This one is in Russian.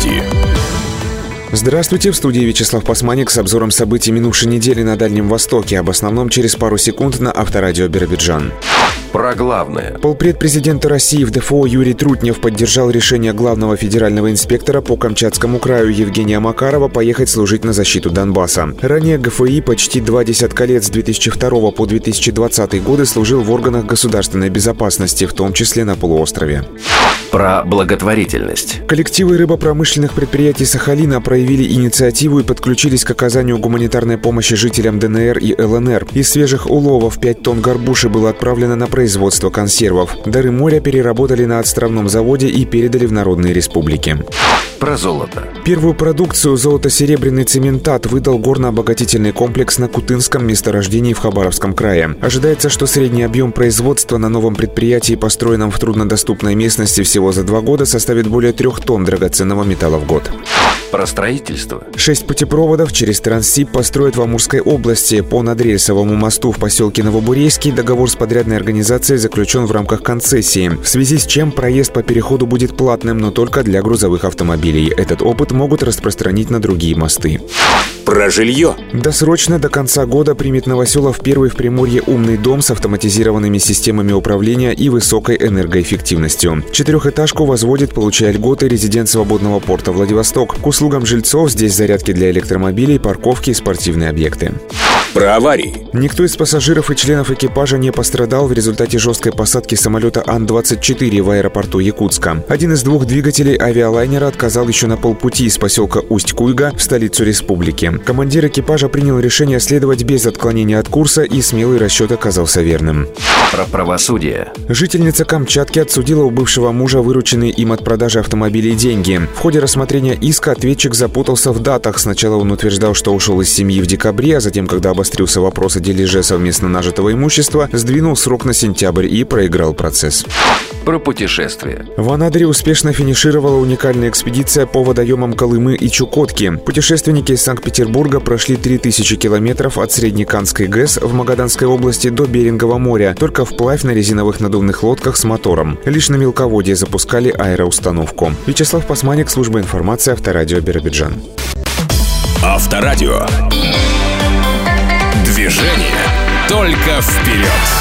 новости. Здравствуйте, в студии Вячеслав Пасманик с обзором событий минувшей недели на Дальнем Востоке. Об основном через пару секунд на Авторадио Биробиджан. Про главное. Полпред президента России в ДФО Юрий Трутнев поддержал решение главного федерального инспектора по Камчатскому краю Евгения Макарова поехать служить на защиту Донбасса. Ранее ГФИ почти 20 лет с 2002 по 2020 годы служил в органах государственной безопасности, в том числе на полуострове. Про благотворительность. Коллективы рыбопромышленных предприятий Сахалина проявили инициативу и подключились к оказанию гуманитарной помощи жителям ДНР и ЛНР. Из свежих уловов 5 тонн горбуши было отправлено на производство консервов. Дары моря переработали на отставном заводе и передали в народные республики. Про золото. Первую продукцию золото-серебряный цементат выдал горно-обогатительный комплекс на Кутынском месторождении в Хабаровском крае. Ожидается, что средний объем производства на новом предприятии, построенном в труднодоступной местности всего за 2 года, составит более 3 тонн драгоценного металла в год. Про строительство. 6 путепроводов через Транссиб построят в Амурской области. По надрельсовому мосту в поселке Новобурейский договор с подрядной организацией заключен в рамках концессии, в связи с чем проезд по переходу будет платным, но только для грузовых автомобилей. Этот опыт могут распространить на другие мосты. Про жилье. Досрочно до конца года примет Новоселов первый в Приморье умный дом с автоматизированными системами управления и высокой энергоэффективностью. 4-этажку возводит, получая льготы, резидент свободного порта Владивосток. К услугам жильцов здесь зарядки для электромобилей, парковки и спортивные объекты. Про аварии. Никто из пассажиров и членов экипажа не пострадал в результате жесткой посадки самолета Ан-24 в аэропорту Якутска. Один из 2 двигателей авиалайнера отказал еще на полпути из поселка Усть-Куйга в столицу республики. Командир экипажа принял решение следовать без отклонения от курса, и смелый расчет оказался верным. Про правосудие. Жительница Камчатки отсудила у бывшего мужа вырученные им от продажи автомобилей деньги. В ходе рассмотрения иска ответчик запутался в датах. Сначала он утверждал, что ушел из семьи в декабре, а затем, когда обострился вопрос о дележе совместно нажитого имущества, сдвинул срок на сентябрь и проиграл процесс. Про путешествия. В Анадыре успешно финишировала уникальная экспедиция по водоемам Колымы и Чукотки. Путешественники из Санкт-Петербурга прошли 3000 километров от Среднеканской ГЭС в Магаданской области до Берингового моря, только вплавь на резиновых надувных лодках с мотором. Лишь на мелководье запускали аэроустановку. Вячеслав Пасманик, служба информации, Авторадио Биробиджан. Авторадио. Движение только вперед.